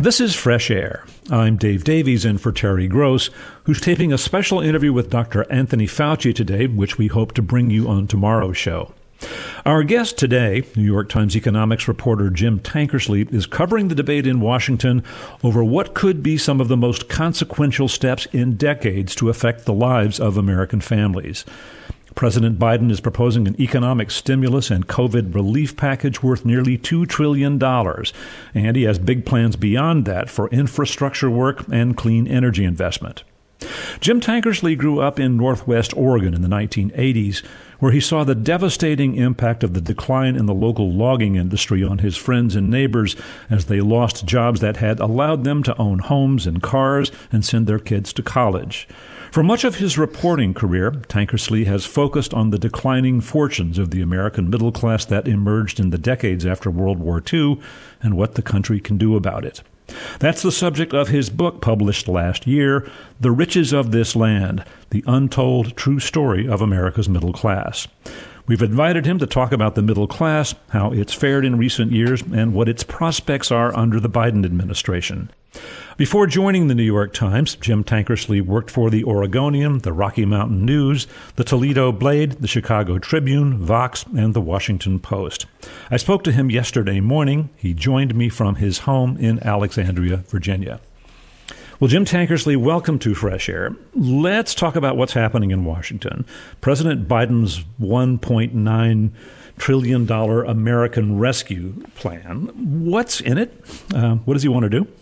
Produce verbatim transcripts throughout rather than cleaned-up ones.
This is Fresh Air. I'm Dave Davies in for Terry Gross, who's taping a special interview with Doctor Anthony Fauci today, which we hope to bring you on tomorrow's show. Our guest today, New York Times economics reporter Jim Tankersley, is covering the debate in Washington over what could be some of the most consequential steps in decades to affect the lives of American families. President Biden is proposing an economic stimulus and COVID relief package worth nearly two trillion dollars, and he has big plans beyond that for infrastructure work and clean energy investment. Jim Tankersley grew up in Northwest Oregon in the nineteen eighties, where he saw the devastating impact of the decline in the local logging industry on his friends and neighbors as they lost jobs that had allowed them to own homes and cars and send their kids to college. For much of his reporting career, Tankersley has focused on the declining fortunes of the American middle class that emerged in the decades after World War Two and what the country can do about it. That's the subject of his book published last year, The Riches of This Land, The Untold True Story of America's Middle Class. We've invited him to talk about the middle class, how it's fared in recent years, and what its prospects are under the Biden administration. Before joining the New York Times, Jim Tankersley worked for the Oregonian, the Rocky Mountain News, the Toledo Blade, the Chicago Tribune, Vox, and the Washington Post. I spoke to him yesterday morning. He joined me from his home in Alexandria, Virginia. Well, Jim Tankersley, welcome to Fresh Air. Let's talk about what's happening in Washington. President Biden's one point nine trillion dollars American Rescue Plan. What's in it? Uh, what does he want to do?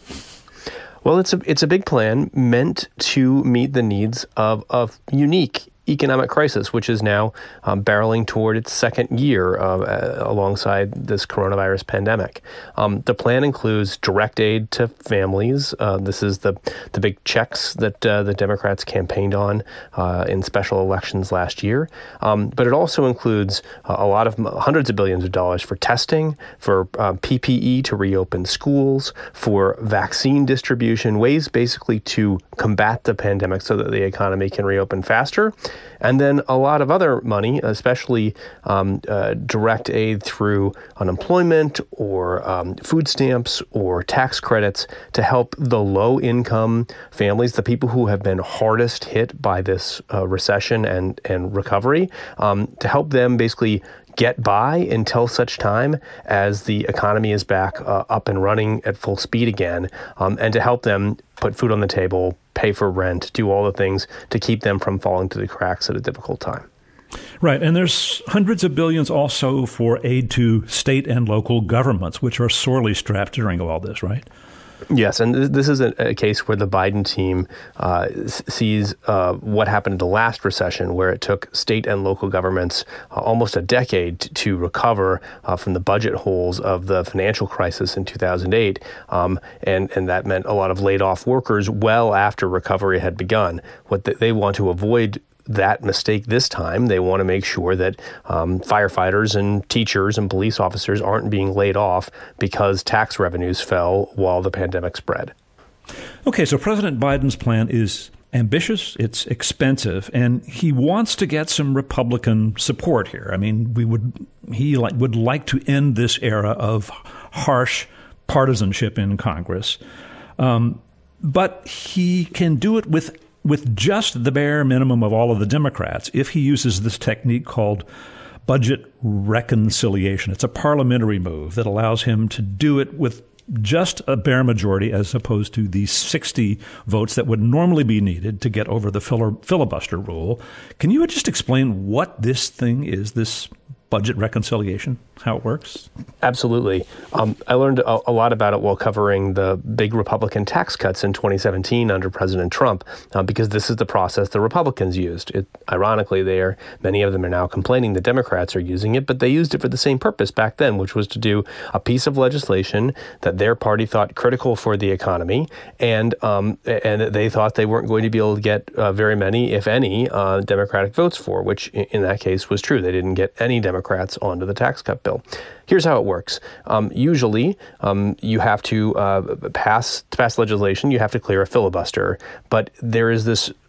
Well, it's a it's a big plan meant to meet the needs of a unique economic crisis, which is now um, barreling toward its second year uh, alongside this coronavirus pandemic. Um, the plan includes direct aid to families. Uh, this is the the big checks that uh, the Democrats campaigned on uh, in special elections last year. Um, but it also includes uh, a lot of hundreds of billions of dollars for testing, for uh, P P E to reopen schools, for vaccine distribution, ways basically to combat the pandemic so that the economy can reopen faster. And then a lot of other money, especially um, uh, direct aid through unemployment or um, food stamps or tax credits to help the low-income families, the people who have been hardest hit by this uh, recession and, and recovery, um, to help them basically get by until such time as the economy is back uh, up and running at full speed again, um, and to help them put food on the table, pay for rent, do all the things to keep them from falling through the cracks at a difficult time. Right. And there's hundreds of billions also for aid to state and local governments, which are sorely strapped during all this, right? Yes, and this is a, a case where the Biden team uh, sees uh, what happened in the last recession, where it took state and local governments uh, almost a decade to, to recover uh, from the budget holes of the financial crisis in two thousand eight, um, and, and that meant a lot of laid-off workers well after recovery had begun. What the, they want to avoid that mistake this time. They want to make sure that um, firefighters and teachers and police officers aren't being laid off because tax revenues fell while the pandemic spread. Okay, so President Biden's plan is ambitious, it's expensive, and he wants to get some Republican support here. I mean, we would he like, would like to end this era of harsh partisanship in Congress, um, but he can do it with with just the bare minimum of all of the Democrats if he uses this technique called budget reconciliation. It's a parliamentary move that allows him to do it with just a bare majority as opposed to the sixty votes that would normally be needed to get over the filibuster rule. Can you just explain what this thing is, this budget reconciliation, how it works? Absolutely. Um, I learned a, a lot about it while covering the big Republican tax cuts in twenty seventeen under President Trump, uh, because this is the process the Republicans used. It, ironically, they are, many of them are now complaining the Democrats are using it, but they used it for the same purpose back then, which was to do a piece of legislation that their party thought critical for the economy, and um, and they thought they weren't going to be able to get uh, very many, if any, uh, Democratic votes for, which in, in that case was true. They didn't get any Democratic Democrats onto the tax cut bill. Here's how it works. Um, usually, um, you have to uh, pass to pass legislation. You have to clear a filibuster, but there is this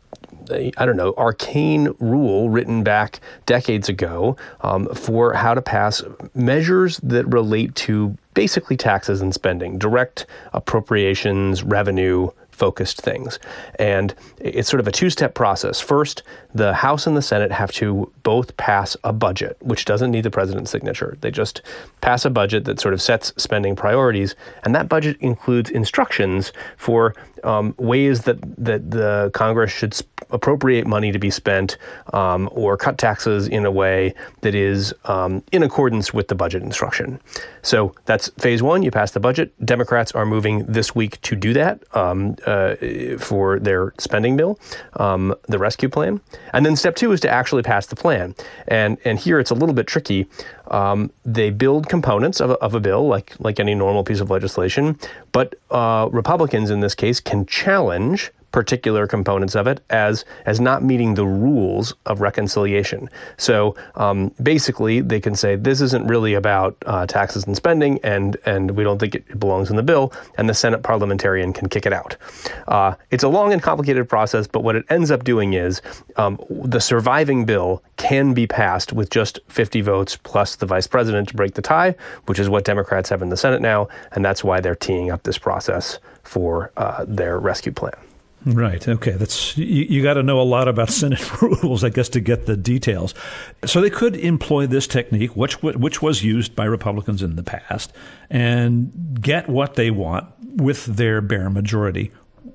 a, I don't know, arcane rule written back decades ago um, for how to pass measures that relate to basically taxes and spending, direct appropriations, revenue, focused things. And it's sort of a two-step process. First, the House and the Senate have to both pass a budget, which doesn't need the president's signature. They just pass a budget that sort of sets spending priorities. And that budget includes instructions for um, ways that, that the Congress should sp- appropriate money to be spent um, or cut taxes in a way that is um, in accordance with the budget instruction. So that's phase one. You pass the budget. Democrats are moving this week to do that um, uh, for their spending bill, um, the rescue plan. And then step two is to actually pass the plan. And and here it's a little bit tricky. Um, they build components of a, of a bill like like any normal piece of legislation, but uh, Republicans in this case can challenge particular components of it as as not meeting the rules of reconciliation. So um, basically, they can say this isn't really about uh, taxes and spending, and and we don't think it belongs in the bill, and the Senate parliamentarian can kick it out. Uh, it's a long and complicated process, but what it ends up doing is um, the surviving bill can be passed with just fifty votes plus the vice president to break the tie, which is what Democrats have in the Senate now, and that's why they're teeing up this process for uh, their rescue plan. Right. Okay. That's you, you got to know a lot about Senate rules, I guess, to get the details. So they could employ this technique, which which was used by Republicans in the past, and get what they want with their bare majority.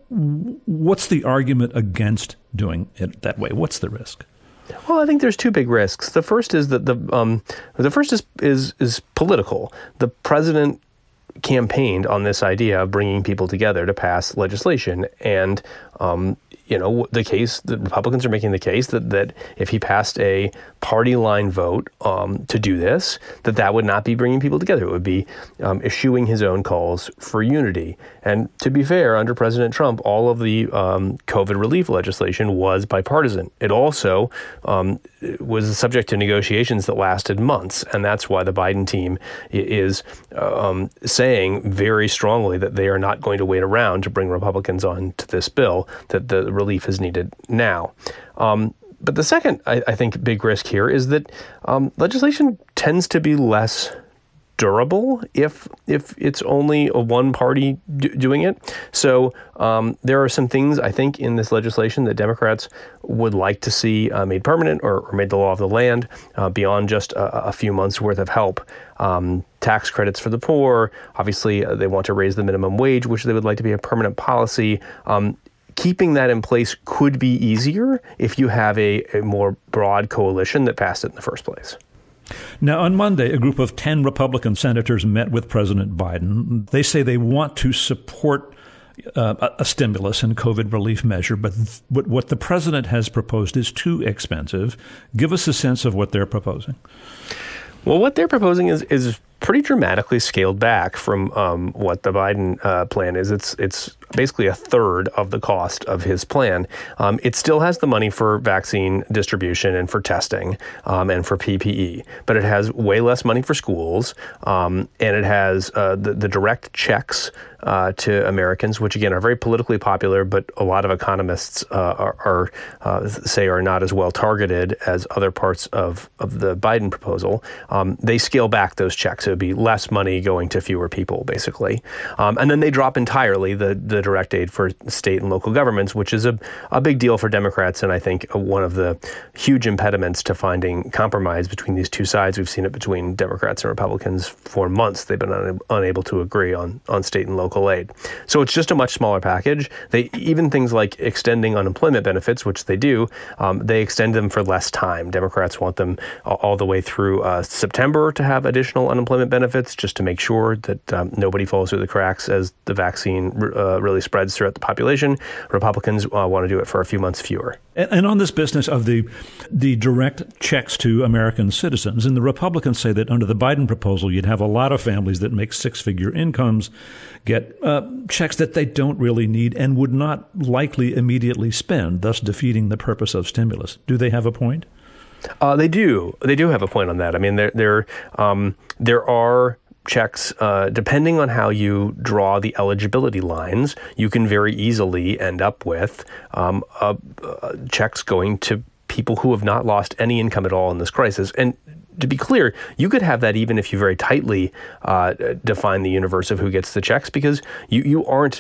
What's the argument against doing it that way? What's the risk? Well, I think there's two big risks. The first is that the um, the first is is is political. The president campaigned on this idea of bringing people together to pass legislation. And, um, you know, the case, the Republicans are making the case that, that if he passed a party line vote um, to do this, that that would not be bringing people together. It would be um, eschewing his own calls for unity. And to be fair, under President Trump, all of the um, COVID relief legislation was bipartisan. It also um, was subject to negotiations that lasted months. And that's why the Biden team is um, saying very strongly that they are not going to wait around to bring Republicans on to this bill, that the relief is needed now. Um, but the second, I, I think, big risk here is that um, legislation tends to be less durable if if it's only a one party do, doing it. So um, there are some things, I think, in this legislation that Democrats would like to see uh, made permanent or, or made the law of the land uh, beyond just a, a few months worth of help. Um, tax credits for the poor. Obviously, uh, they want to raise the minimum wage, which they would like to be a permanent policy. Um, Keeping that in place could be easier if you have a, a more broad coalition that passed it in the first place. Now, on Monday, a group of ten Republican senators met with President Biden. They say they want to support uh, a stimulus and COVID relief measure, but th- what the president has proposed is too expensive. Give us a sense of what they're proposing. Well, what they're proposing is is pretty dramatically scaled back from um, what the Biden uh, plan is. It's it's basically a third of the cost of his plan. Um, it still has the money for vaccine distribution and for testing um, and for P P E, but it has way less money for schools, um, and it has uh, the, the direct checks uh, to Americans, which again are very politically popular, but a lot of economists uh, are, are uh, say are not as well targeted as other parts of, of the Biden proposal. Um, they scale back those checks. So it'd be less money going to fewer people, basically. Um, and then they drop entirely the, the direct aid for state and local governments, which is a, a big deal for Democrats, and I think one of the huge impediments to finding compromise between these two sides. We've seen it between Democrats and Republicans for months. They've been un- unable to agree on, on state and local aid. So it's just a much smaller package. They even things like extending unemployment benefits, which they do, um, they extend them for less time. Democrats want them all the way through uh, September to have additional unemployment benefits, just to make sure that um, nobody falls through the cracks as the vaccine uh, really spreads throughout the population. Republicans uh, want to do it for a few months fewer. And, and on this business of the the direct checks to American citizens, and the Republicans say that under the Biden proposal, you'd have a lot of families that make six-figure incomes get uh, checks that they don't really need and would not likely immediately spend, thus defeating the purpose of stimulus. Do they have a point? Uh, they do. They do have a point on that. I mean, there there um, there are checks, uh, depending on how you draw the eligibility lines, you can very easily end up with um, uh, uh, checks going to people who have not lost any income at all in this crisis. And to be clear, you could have that even if you very tightly uh, define the universe of who gets the checks, because you, you aren't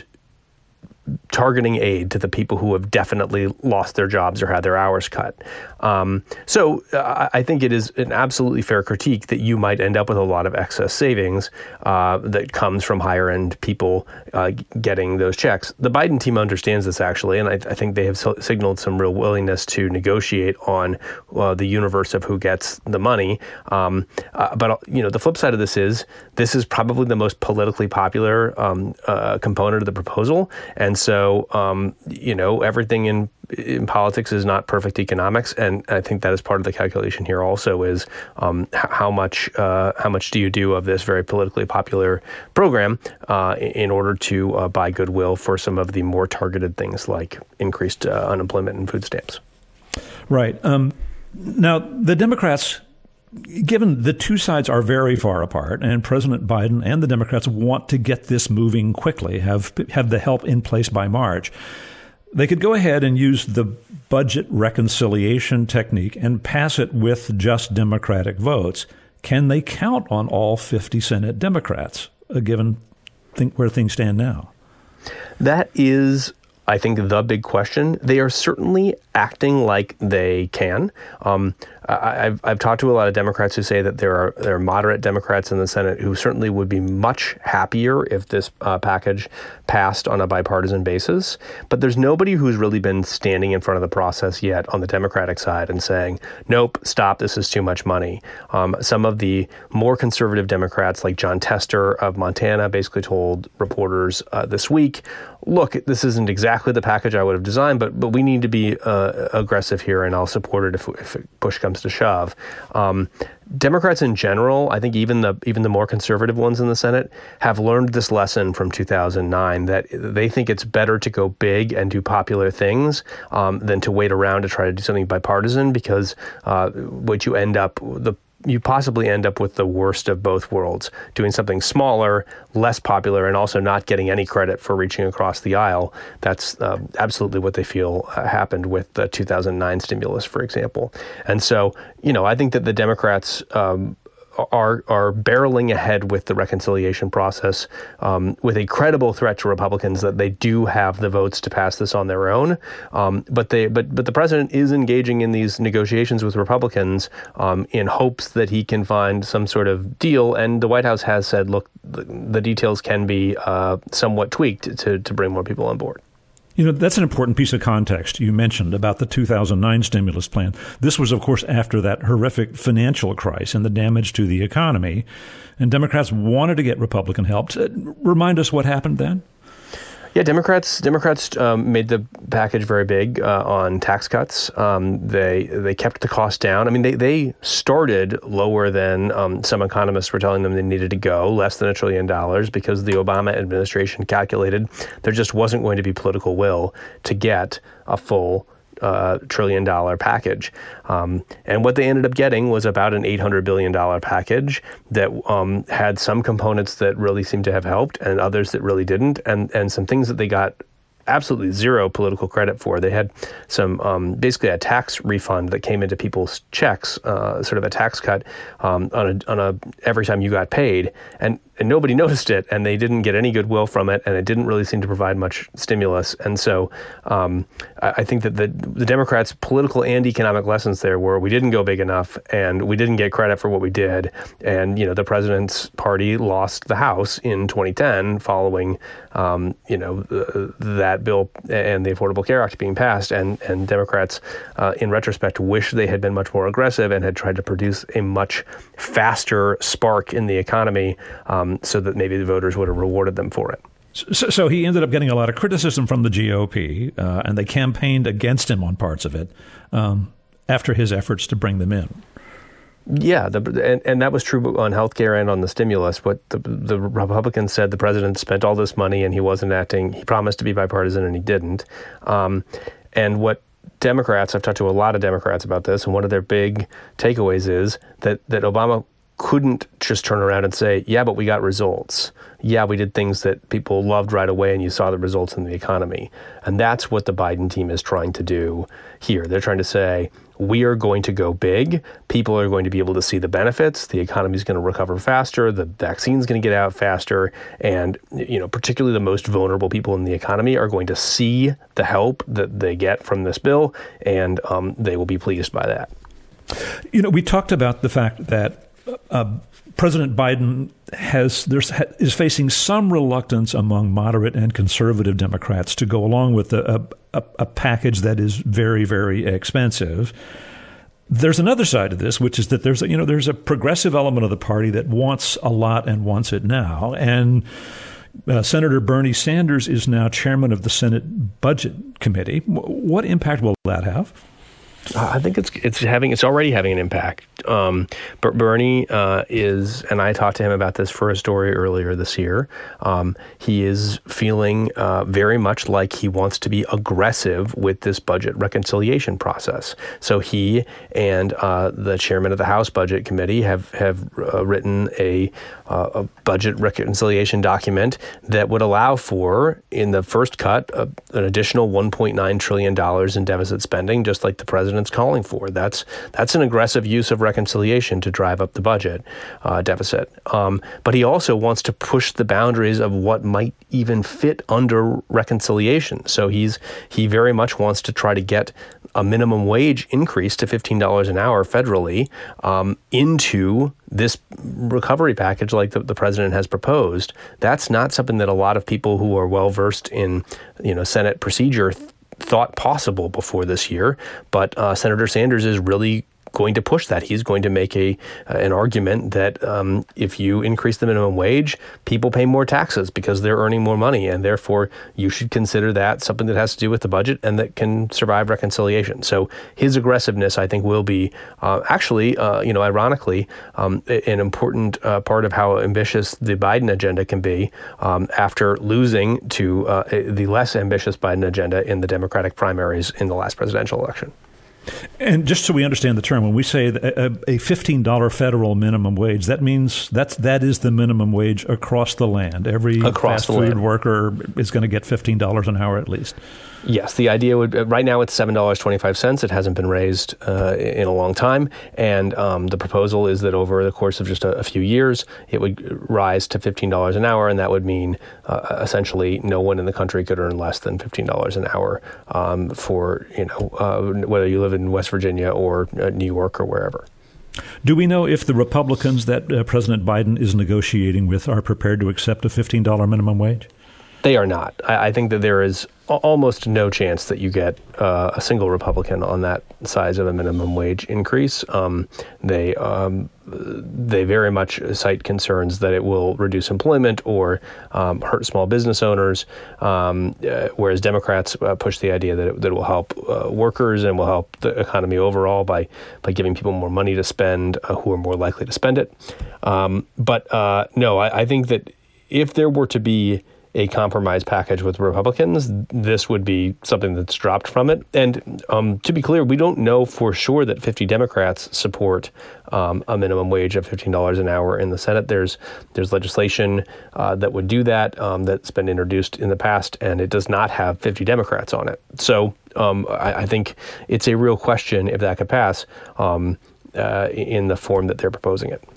targeting aid to the people who have definitely lost their jobs or had their hours cut. Um, so uh, I think it is an absolutely fair critique that you might end up with a lot of excess savings uh, that comes from higher end people uh, getting those checks. The Biden team understands this, actually, and I, I think they have so- signaled some real willingness to negotiate on uh, the universe of who gets the money. Um, uh, but, you know, the flip side of this is this is probably the most politically popular um, uh, component of the proposal. And so, um, you know, everything in in politics is not perfect economics, and I think that is part of the calculation here. Also, is um, h- how much uh, how much do you do of this very politically popular program uh, in order to uh, buy goodwill for some of the more targeted things like increased uh, unemployment and food stamps. Right. Um, now, the Democrats, given the two sides are very far apart, and President Biden and the Democrats want to get this moving quickly, have have the help in place by March, they could go ahead and use the budget reconciliation technique and pass it with just Democratic votes. Can they count on all fifty Senate Democrats, uh, given think where things stand now? That is, I think, the big question. They are certainly acting like they can. Um, I, I've I've talked to a lot of Democrats who say that there are there are moderate Democrats in the Senate who certainly would be much happier if this uh, package passed on a bipartisan basis. But there's nobody who's really been standing in front of the process yet on the Democratic side and saying, nope, stop, this is too much money. Um, some of the more conservative Democrats, like John Tester of Montana, basically told reporters uh, this week, look, this isn't exactly the package I would have designed, but but we need to be uh, aggressive here, and I'll support it if, if push comes to shove. Um, Democrats in general, I think even the even the more conservative ones in the Senate, have learned this lesson from two thousand nine, that they think it's better to go big and do popular things um, than to wait around to try to do something bipartisan, because uh, what you end up, the you possibly end up with the worst of both worlds, doing something smaller, less popular, and also not getting any credit for reaching across the aisle. That's uh, absolutely what they feel uh, happened with the two thousand nine stimulus, for example. And so, you know, I think that the Democrats um, are are barreling ahead with the reconciliation process um, with a credible threat to Republicans that they do have the votes to pass this on their own. Um, but they but but the president is engaging in these negotiations with Republicans um, in hopes that he can find some sort of deal. And the White House has said, look, the, the details can be uh, somewhat tweaked to to bring more people on board. You know, that's an important piece of context you mentioned about the two thousand nine stimulus plan. This was, of course, after that horrific financial crisis and the damage to the economy. And Democrats wanted to get Republican help. Remind us what happened then. Yeah, Democrats Democrats um, made the package very big uh, on tax cuts. Um, they they kept the cost down. I mean, they, they started lower than um, some economists were telling them they needed to go, less than a trillion dollars, because the Obama administration calculated there just wasn't going to be political will to get a full Uh, trillion dollar package. Um, and what they ended up getting was about an eight hundred billion dollars package that um, had some components that really seemed to have helped and others that really didn't, and, and some things that they got absolutely zero political credit for. They had some, um, basically a tax refund that came into people's checks, uh, sort of a tax cut um, on a, on a every time you got paid, and, and nobody noticed it, and they didn't get any goodwill from it, and it didn't really seem to provide much stimulus. And so um, I, I think that the, the Democrats' political and economic lessons there were we didn't go big enough, and we didn't get credit for what we did. And, you know, the president's party lost the House in twenty ten following, um, you know, th- that bill and the Affordable Care Act being passed, and and Democrats, uh, in retrospect, wish they had been much more aggressive and had tried to produce a much faster spark in the economy, um, so that maybe the voters would have rewarded them for it. So, so he ended up getting a lot of criticism from the G O P, uh, and they campaigned against him on parts of it um, after his efforts to bring them in. Yeah, the, and, and that was true on healthcare and on the stimulus. But the, the Republicans said the president spent all this money and he wasn't acting. He promised to be bipartisan and he didn't. Um, and what Democrats, I've talked to a lot of Democrats about this, and one of their big takeaways is that, that Obama couldn't just turn around and say, yeah, but we got results. Yeah, we did things that people loved right away, and you saw the results in the economy. And that's what the Biden team is trying to do here. They're trying to say, we are going to go big. People are going to be able to see the benefits. The economy is going to recover faster. The vaccine is going to get out faster. And, you know, particularly the most vulnerable people in the economy are going to see the help that they get from this bill, and um, they will be pleased by that. You know, we talked about the fact that uh, President Biden has there's is facing some reluctance among moderate and conservative Democrats to go along with a, a, a package that is very, very expensive. There's another side of this, which is that there's a, you know there's a progressive element of the party that wants a lot and wants it now. And uh, Senator Bernie Sanders is now chairman of the Senate Budget Committee. What impact will that have? I think it's it's having it's already having an impact. Um, but Bernie uh, is, and I talked to him about this for a story earlier this year. Um, he is feeling uh, very much like he wants to be aggressive with this budget reconciliation process. So he and uh, the chairman of the House Budget Committee have have uh, written a, uh, a budget reconciliation document that would allow for, in the first cut, uh, an additional one point nine trillion dollars in deficit spending, just like the president it's calling for. That's that's an aggressive use of reconciliation to drive up the budget uh, deficit. Um, but he also wants to push the boundaries of what might even fit under reconciliation. So he's he very much wants to try to get a minimum wage increase to fifteen dollars an hour federally um, into this recovery package like the, the president has proposed. That's not something that a lot of people who are well versed in, you know, Senate procedure th- thought possible before this year, but uh, Senator Sanders is really going to push that. He's going to make a uh, an argument that um, if you increase the minimum wage, people pay more taxes because they're earning more money, and therefore you should consider that something that has to do with the budget and that can survive reconciliation. So his aggressiveness, I think, will be uh, actually, uh, you know, ironically, um, an important uh, part of how ambitious the Biden agenda can be um, after losing to uh, the less ambitious Biden agenda in the Democratic primaries in the last presidential election. And just so we understand the term, when we say a fifteen dollars federal minimum wage, that means that's that is the minimum wage across the land. Every across fast food land. worker is going to get fifteen dollars an hour at least. Yes, the idea would right now it's seven dollars and twenty-five cents. It hasn't been raised uh, in a long time, and um, the proposal is that over the course of just a, a few years, it would rise to fifteen dollars an hour, and that would mean uh, essentially no one in the country could earn less than fifteen dollars an hour um, for you know uh, whether you live in West Virginia or uh, New York or wherever. Do we know if the Republicans that uh, President Biden is negotiating with are prepared to accept a fifteen dollars minimum wage? They are not. I, I think that there is almost no chance that you get uh, a single Republican on that size of a minimum wage increase. Um, they um, they very much cite concerns that it will reduce employment or um, hurt small business owners, um, uh, whereas Democrats uh, push the idea that it, that it will help uh, workers and will help the economy overall by by giving people more money to spend uh, who are more likely to spend it. Um, but uh, no, I, I think that if there were to be a compromise package with Republicans, this would be something that's dropped from it. And um, to be clear, we don't know for sure that fifty Democrats support um, a minimum wage of fifteen dollars an hour in the Senate. There's there's legislation uh, that would do that um, that's been introduced in the past, and it does not have fifty Democrats on it. So um, I, I think it's a real question if that could pass um, uh, in the form that they're proposing it.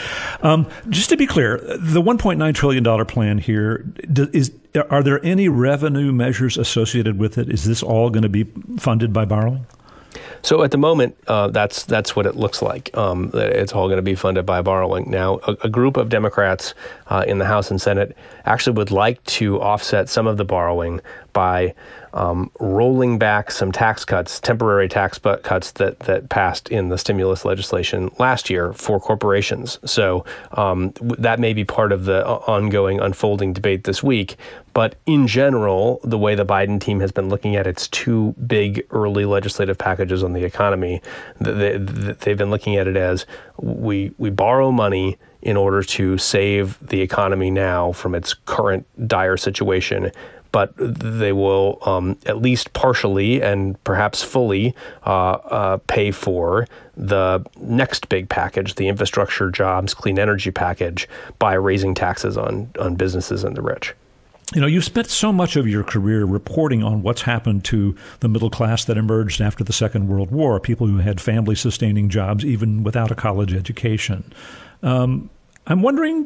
Um, just to be clear, the one point nine trillion dollars plan here, is are there any revenue measures associated with it? Is this all going to be funded by borrowing? So at the moment, uh, that's that's what it looks like. Um, it's all going to be funded by borrowing. Now, a, a group of Democrats uh, in the House and Senate actually would like to offset some of the borrowing by um, rolling back some tax cuts, temporary tax cuts that, that passed in the stimulus legislation last year for corporations. So um, that may be part of the ongoing unfolding debate this week. But in general, the way the Biden team has been looking at its two big early legislative packages on the economy, they, they've been looking at it as we we borrow money in order to save the economy now from its current dire situation. but they will um, at least partially and perhaps fully uh, uh, pay for the next big package, the infrastructure, jobs, clean energy package, by raising taxes on, on businesses and the rich. You know, you've spent so much of your career reporting on what's happened to the middle class that emerged after the Second World War, people who had family-sustaining jobs even without a college education. Um, I'm wondering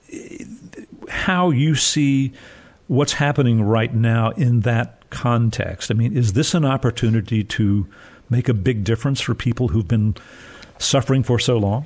how you see what's happening right now in that context. I mean, is this an opportunity to make a big difference for people who've been suffering for so long?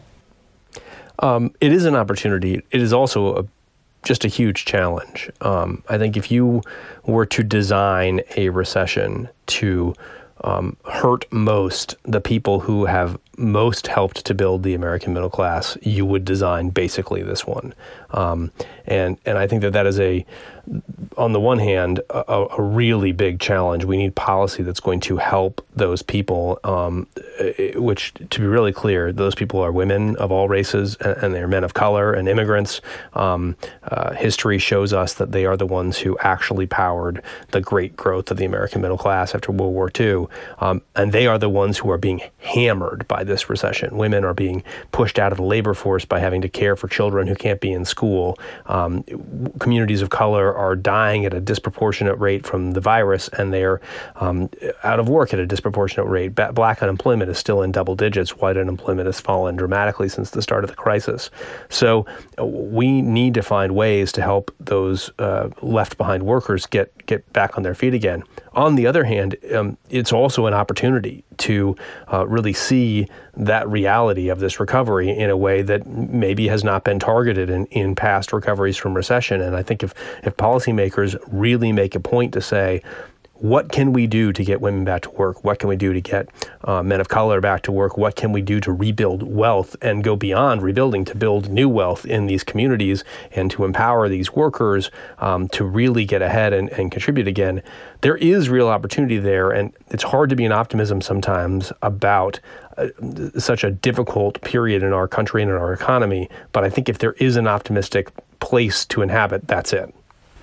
Um, it is an opportunity. It is also a just a huge challenge. Um, I think if you were to design a recession to um, hurt most the people who have most helped to build the American middle class, you would design basically this one. Um, and and I think that that is a, on the one hand, a, a really big challenge. We need policy that's going to help those people, um, which, to be really clear, those people are women of all races, and, and they're men of color and immigrants. Um, uh, history shows us that they are the ones who actually powered the great growth of the American middle class after World War Two. Um, and they are the ones who are being hammered by this recession. Women are being pushed out of the labor force by having to care for children who can't be in school. Um, communities of color are dying at a disproportionate rate from the virus, and they're um, out of work at a disproportionate rate. Ba- black unemployment is still in double digits. White unemployment has fallen dramatically since the start of the crisis. So uh, we need to find ways to help those uh, left behind workers get get back on their feet again. On the other hand, um, it's also an opportunity to uh, really see that reality of this recovery in a way that maybe has not been targeted in, in past recoveries from recession. And I think if, if policymakers really make a point to say, what can we do to get women back to work? What can we do to get uh, men of color back to work? What can we do to rebuild wealth and go beyond rebuilding to build new wealth in these communities and to empower these workers um, to really get ahead and, and contribute again? There is real opportunity there, and it's hard to be an optimism sometimes about uh, such a difficult period in our country and in our economy. But I think if there is an optimistic place to inhabit, that's it.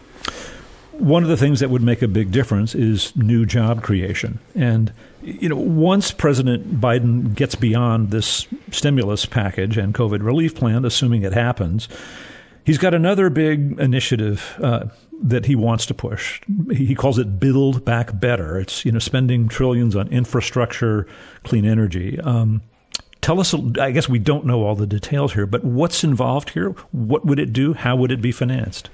One of the things that would make a big difference is new job creation. And, you know, once President Biden gets beyond this stimulus package and COVID relief plan, assuming it happens, he's got another big initiative uh, that he wants to push. He calls it Build Back Better. It's, you know, spending trillions on infrastructure, clean energy. Um, tell us, I guess we don't know all the details here, but what's involved here? What would it do? How would it be financed?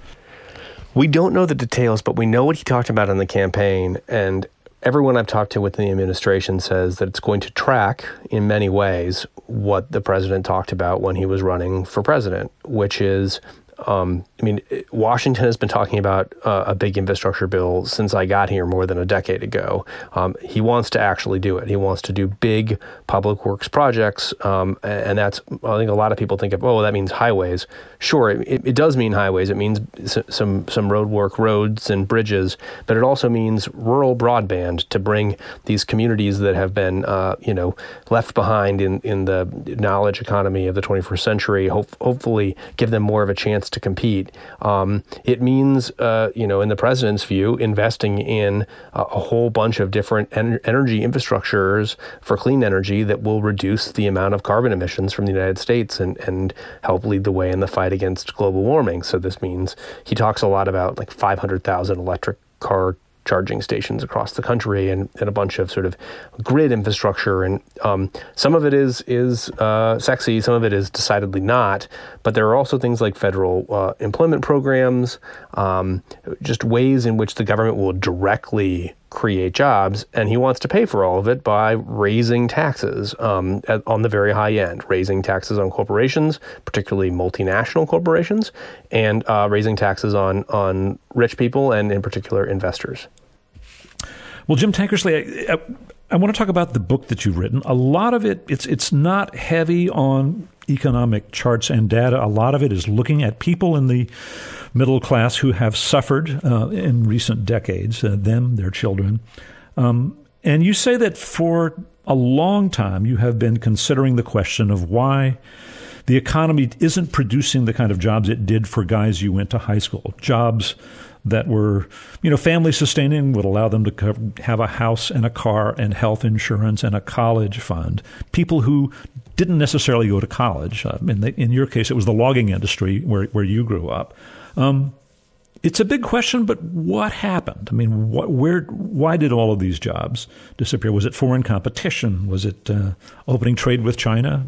We don't know the details, but we know what he talked about in the campaign, and everyone I've talked to within the administration says that it's going to track, in many ways, what the president talked about when he was running for president, which is, um, I mean, Washington has been talking about uh, a big infrastructure bill since I got here more than a decade ago. Um, he wants to actually do it. He wants to do big public works projects, um, and that's, I think a lot of people think of, oh, that means highways. Sure, it, it does mean highways. It means some some road work, roads and bridges, but it also means rural broadband to bring these communities that have been, uh, you know, left behind in, in the knowledge economy of the twenty-first century, hope, hopefully give them more of a chance to compete. Um, it means, uh, you know, in the president's view, investing in a, a whole bunch of different en- energy infrastructures for clean energy that will reduce the amount of carbon emissions from the United States and, and help lead the way in the fight against global warming. So this means he talks a lot about like five hundred thousand electric car charging stations across the country and, and a bunch of sort of grid infrastructure. And um, some of it is is uh, sexy, some of it is decidedly not. But there are also things like federal uh, employment programs, um, just ways in which the government will directly create jobs, and he wants to pay for all of it by raising taxes um, at, on the very high end, raising taxes on corporations, particularly multinational corporations, and uh, raising taxes on on rich people and, in particular, investors. Well, Jim Tankersley, I, I, I want to talk about the book that you've written. A lot of it, it's it's not heavy on economic charts and data. A lot of it is looking at people in the middle class who have suffered uh, in recent decades, uh, them, their children. Um, and you say that for a long time you have been considering the question of why the economy isn't producing the kind of jobs it did for guys you went to high school, jobs that were, you know, family sustaining, would allow them to cover, have a house and a car and health insurance and a college fund. People who didn't necessarily go to college. Uh, in, the, in your case, it was the logging industry where, where you grew up. Um, it's a big question, but what happened? I mean, what, where, why did all of these jobs disappear? Was it foreign competition? Was it uh, opening trade with China?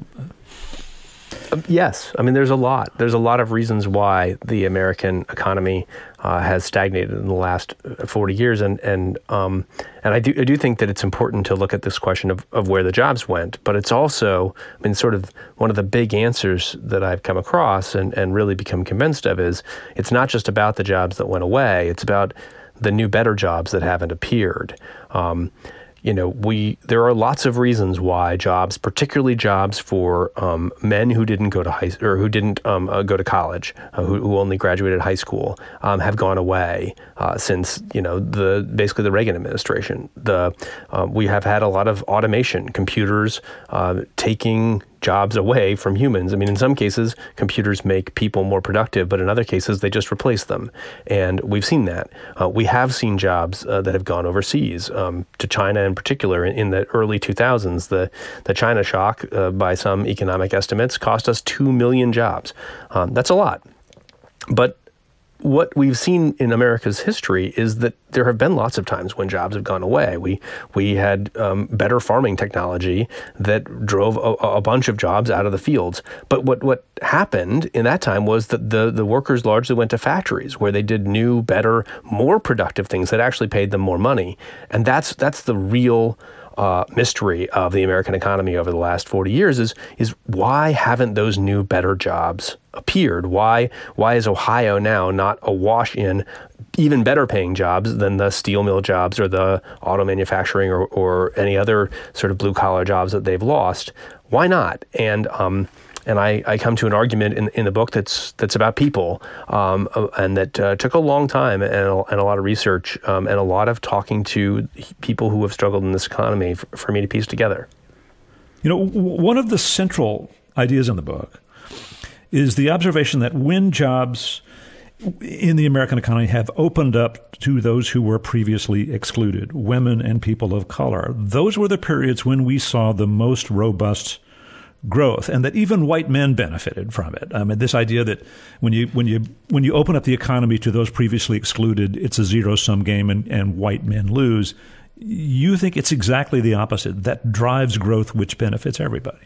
Uh, yes. I mean, there's a lot. There's a lot of reasons why the American economy uh, has stagnated in the last forty years. And and um, and I do I do think that it's important to look at this question of, of where the jobs went. But it's also, I mean, sort of one of the big answers that I've come across and, and really become convinced of is it's not just about the jobs that went away. It's about the new, better jobs that haven't appeared. Um, You know, we there are lots of reasons why jobs, particularly jobs for um, men who didn't go to high or who didn't um, uh, go to college, uh, who, who only graduated high school, um, have gone away uh, since you know the basically the Reagan administration. The uh, we have had a lot of automation, computers uh, taking jobs away from humans. I mean, in some cases, computers make people more productive, but in other cases, they just replace them. And we've seen that. Uh, we have seen jobs uh, that have gone overseas, um, to China in particular. In, in the early two thousands, the, the China shock, uh, by some economic estimates, cost us two million jobs. Um, that's a lot. But what we've seen in America's history is that there have been lots of times when jobs have gone away. We we had um, better farming technology that drove a, a bunch of jobs out of the fields. But what, what happened in that time was that the, the workers largely went to factories where they did new, better, more productive things that actually paid them more money. And that's that's the real Uh, mystery of the American economy over the last forty years is is why haven't those new, better jobs appeared? Why why is Ohio now not awash in even better paying jobs than the steel mill jobs or the auto manufacturing or, or any other sort of blue collar jobs that they've lost? Why not? And um, And I, I come to an argument in, in the book that's that's about people, um, and that uh, took a long time and a, and a lot of research um, and a lot of talking to people who have struggled in this economy for, for me to piece together. You know, one of the central ideas in the book is the observation that when jobs in the American economy have opened up to those who were previously excluded, women and people of color, those were the periods when we saw the most robust growth, and that even white men benefited from it. I mean, this idea that when you when you when you open up the economy to those previously excluded, it's a zero-sum game and, and white men lose. You think it's exactly the opposite. That drives growth, which benefits everybody.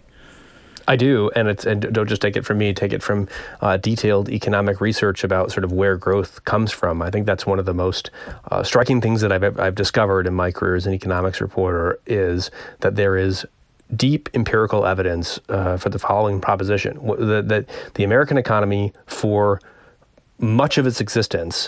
I do, and it's and don't just take it from me. Take it from uh, detailed economic research about sort of where growth comes from. I think that's one of the most uh, striking things that I've I've discovered in my career as an economics reporter is that there is deep empirical evidence uh, for the following proposition, that, that the American economy, for much of its existence,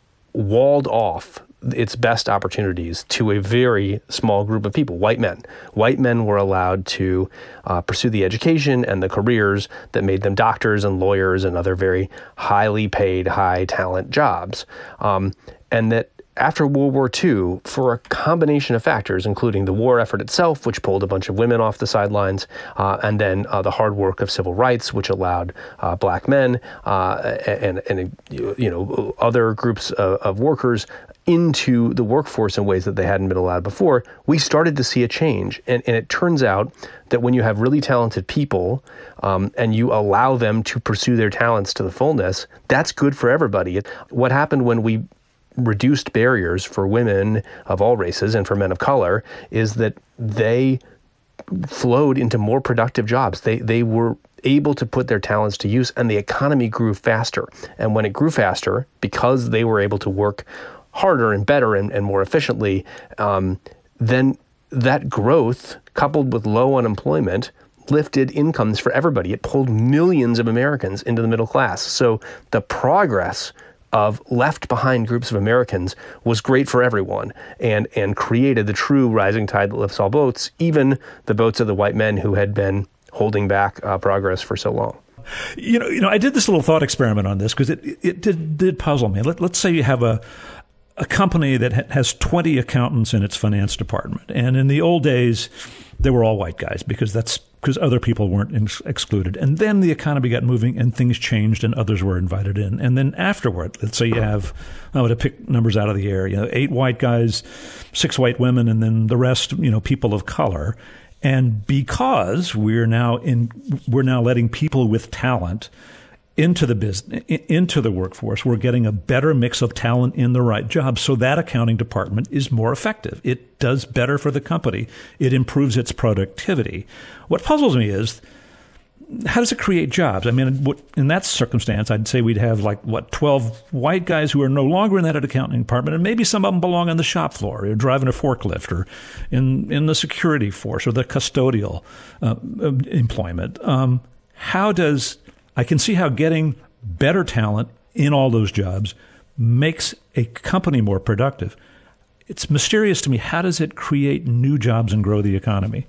walled off its best opportunities to a very small group of people, white men. White men were allowed to uh, pursue the education and the careers that made them doctors and lawyers and other very highly paid, high talent jobs. Um, and that after World War Two, for a combination of factors, including the war effort itself, which pulled a bunch of women off the sidelines, uh, and then uh, the hard work of civil rights, which allowed uh, black men uh, and, and you know other groups of, of workers into the workforce in ways that they hadn't been allowed before, we started to see a change. And, and it turns out that when you have really talented people um, and you allow them to pursue their talents to the fullness, that's good for everybody. It, what happened when we reduced barriers for women of all races and for men of color is that they flowed into more productive jobs. They they were able to put their talents to use, and the economy grew faster. And when it grew faster, because they were able to work harder and better and, and more efficiently, um, then that growth, coupled with low unemployment, lifted incomes for everybody. It pulled millions of Americans into the middle class. So the progress of left behind groups of Americans was great for everyone and and created the true rising tide that lifts all boats, even the boats of the white men who had been holding back uh, progress for so long. You know, you know, I did this little thought experiment on this because it it did, did puzzle me. Let, let's say you have a a company that ha- has twenty accountants in its finance department, and in the old days, they were all white guys because that's because other people weren't ex- excluded. And then the economy got moving and things changed and others were invited in. And then afterward, let's say you have, I'm going to pick numbers out of the air, you know, eight white guys, six white women, and then the rest, you know, people of color. And because we're now in, we're now letting people with talent into the business, into the workforce, we're getting a better mix of talent in the right jobs. So that accounting department is more effective. It does better for the company. It improves its productivity. What puzzles me is, how does it create jobs? I mean, in that circumstance, I'd say we'd have like, what, twelve white guys who are no longer in that accounting department, and maybe some of them belong on the shop floor, or driving a forklift, or in, in the security force, or the custodial uh, employment. Um, how does, I can see how getting better talent in all those jobs makes a company more productive. It's mysterious to me. How does it create new jobs and grow the economy?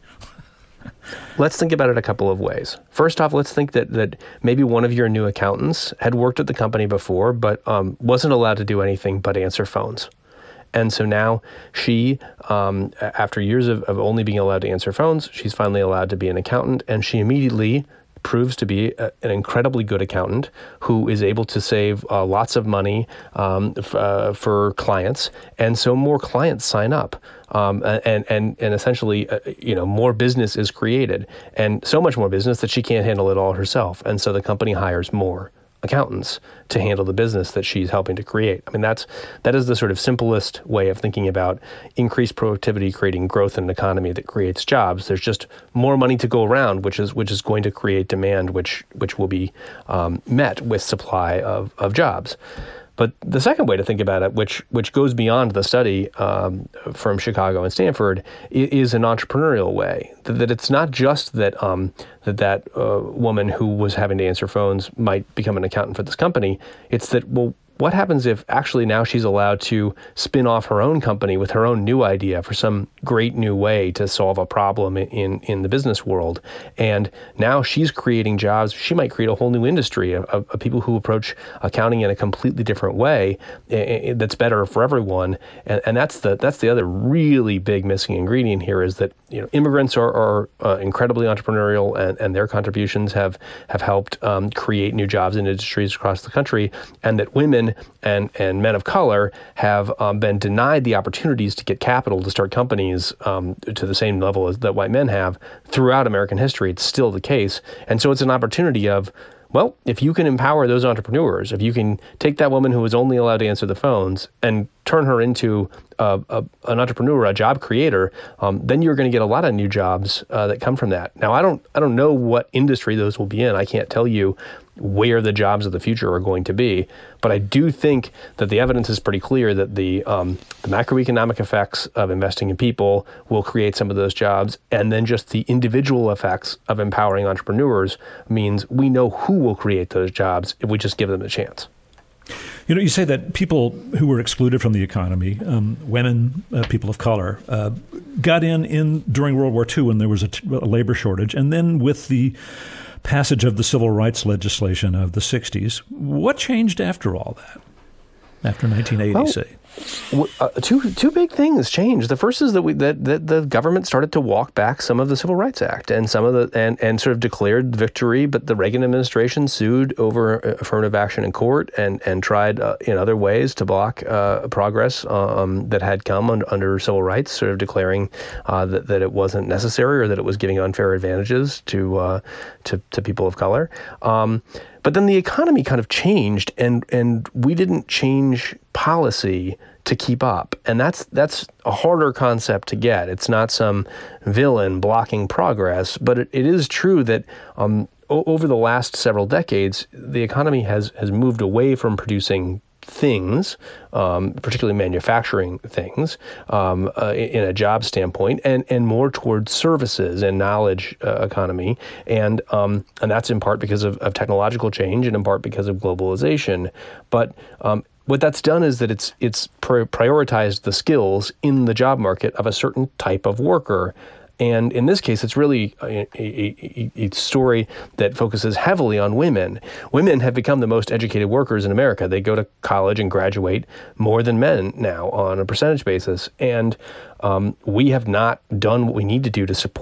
Let's think about it a couple of ways. First off, let's think that that maybe one of your new accountants had worked at the company before, but um, wasn't allowed to do anything but answer phones. And so now she, um, after years of, of only being allowed to answer phones, she's finally allowed to be an accountant, and she immediately proves to be a, an incredibly good accountant who is able to save uh, lots of money um, f- uh, for clients, and so more clients sign up, um, and and and essentially, uh, you know, more business is created, and so much more business that she can't handle it all herself, and so the company hires more accountants to handle the business that she's helping to create. I mean, that's that is the sort of simplest way of thinking about increased productivity, creating growth in an economy that creates jobs. There's just more money to go around, which is which is going to create demand, which which will be um, met with supply of of jobs. But the second way to think about it, which which goes beyond the study um, from Chicago and Stanford, is an entrepreneurial way. That, that it's not just that um, that that uh, woman who was having to answer phones might become an accountant for this company. It's that, well, what happens if actually now she's allowed to spin off her own company with her own new idea for some great new way to solve a problem in, in the business world? And now she's creating jobs. She might create a whole new industry of, of, of people who approach accounting in a completely different way uh, that's better for everyone. And, and that's the that's the other really big missing ingredient here, is that, you know, immigrants are, are uh, incredibly entrepreneurial, and, and their contributions have, have helped um, create new jobs in industries across the country, and that women and and men of color have um, been denied the opportunities to get capital to start companies um, to the same level as that white men have throughout American history. It's still the case. And so it's an opportunity of, well, if you can empower those entrepreneurs, if you can take that woman who was only allowed to answer the phones and turn her into a, a, an entrepreneur, a job creator, um, then you're going to get a lot of new jobs uh, that come from that. Now, I don't I don't know what industry those will be in. I can't tell you where the jobs of the future are going to be. But I do think that the evidence is pretty clear that the um, the macroeconomic effects of investing in people will create some of those jobs. And then just the individual effects of empowering entrepreneurs means we know who will create those jobs if we just give them a chance. You know, you say that people who were excluded from the economy, um, women, uh, people of color, uh, got in, in during World War Two when there was a, t- a labor shortage. And then with the passage of the civil rights legislation of the sixties, what changed after all that, after nineteen eighty, well, say? Uh, two two big things changed. The first is that we that, that the government started to walk back some of the Civil Rights Act and some of the and, and sort of declared victory. But the Reagan administration sued over affirmative action in court and and tried uh, in other ways to block uh, progress um, that had come un, under civil rights, sort of declaring uh, that that it wasn't necessary or that it was giving unfair advantages to uh, to to people of color. Um, But then the economy kind of changed, and and we didn't change policy to keep up. And that's that's a harder concept to get. It's not some villain blocking progress, but it, it is true that um, o- over the last several decades, the economy has has moved away from producing things, um, particularly manufacturing things, um, uh, in a job standpoint, and, and more towards services and knowledge uh, economy. And um, and that's in part because of, of technological change and in part because of globalization. But um, what that's done is that it's it's prioritized the skills in the job market of a certain type of worker. And in this case, it's really a, a, a story that focuses heavily on women. Women have become the most educated workers in America. They go to college and graduate more than men now on a percentage basis. And um, we have not done what we need to do to support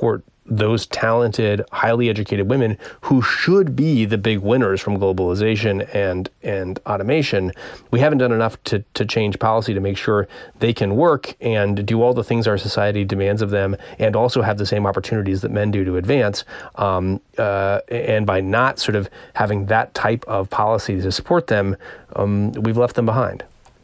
those talented, highly educated women who should be the big winners from globalization and and automation. We haven't done enough to to change policy to make sure they can work and do all the things our society demands of them, and also have the same opportunities that men do to advance. Um, uh, and by not sort of having that type of policy to support them, um, we've left them behind.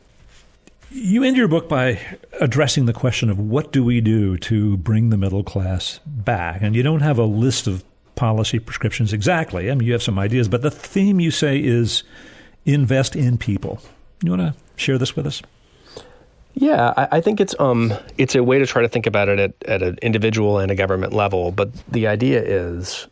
You end your book by addressing the question of what do we do to bring the middle class back? And you don't have a list of policy prescriptions exactly. I mean, you have some ideas, but the theme you say is invest in people. You want to share this with us? Yeah, I, I think it's um it's a way to try to think about it at, at an individual and a government level. But the idea is,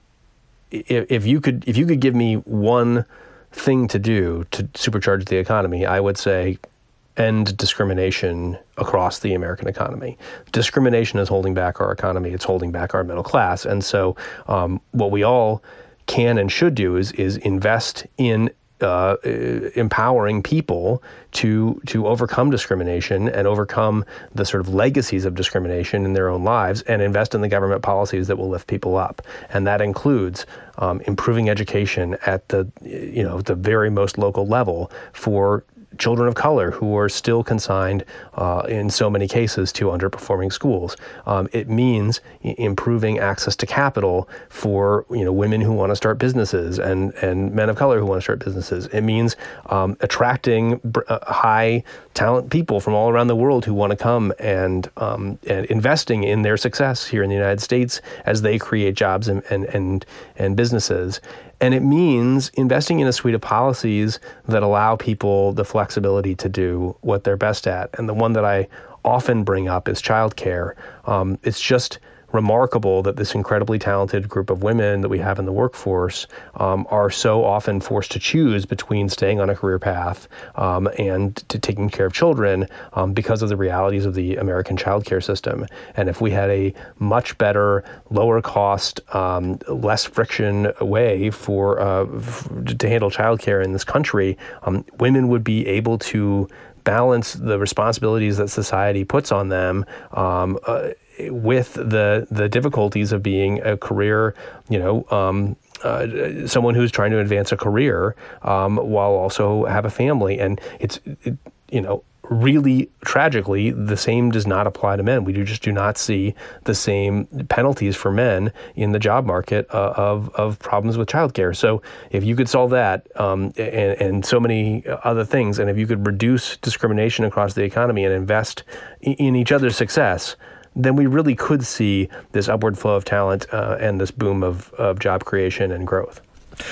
if, if you could if you could give me one thing to do to supercharge the economy, I would say end discrimination across the American economy. Discrimination is holding back our economy. It's holding back our middle class. And so um, what we all can and should do is is invest in uh, empowering people to to overcome discrimination and overcome the sort of legacies of discrimination in their own lives, and invest in the government policies that will lift people up. And that includes um, improving education at the you know the very most local level for children of color who are still consigned uh, in so many cases to underperforming schools. Um, it means I- improving access to capital for you know women who want to start businesses and and men of color who want to start businesses. It means um, attracting br- uh, high talent people from all around the world who want to come and um, and investing in their success here in the United States as they create jobs and and and, and businesses. And it means investing in a suite of policies that allow people the flexibility to do what they're best at. And the one that I often bring up is childcare. Um, it's just remarkable that this incredibly talented group of women that we have in the workforce um, are so often forced to choose between staying on a career path um, and to taking care of children um, because of the realities of the American childcare system. And if we had a much better, lower cost, um, less friction way for uh, f- to handle childcare in this country, um, women would be able to balance the responsibilities that society puts on them um, uh, with the the difficulties of being a career, you know, um, uh, someone who's trying to advance a career um, while also have a family. And it's, it, you know, really tragically, the same does not apply to men. We do just do not see the same penalties for men in the job market uh, of of problems with childcare. So if you could solve that um, and, and so many other things, and if you could reduce discrimination across the economy and invest in, in each other's success, then we really could see this upward flow of talent uh, and this boom of, of job creation and growth.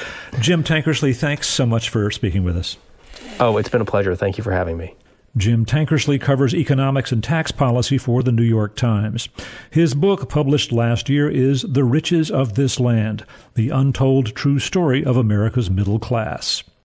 Jim Tankersley, thanks so much for speaking with us. Oh, it's been a pleasure. Thank you for having me. Jim Tankersley covers economics and tax policy for the New York Times. His book, published last year, is The Riches of This Land, The Untold True Story of America's Middle Class.